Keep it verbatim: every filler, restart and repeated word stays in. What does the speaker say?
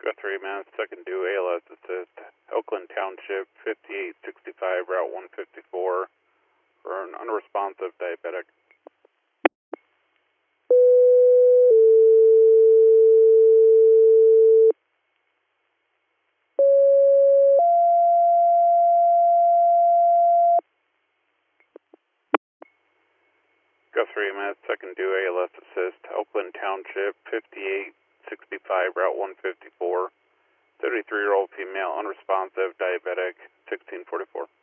Guthrie, Mass. Second due A L S assist. Oakland Township, fifty-eight sixty-five, Route one fifty-four, for an unresponsive diabetic. Guthrie, Mass. Second due A L S assist. Oakland Township, fifty-eight sixty-five, Route one fifty-four, thirty-three-year-old female, unresponsive, diabetic, sixteen forty-four.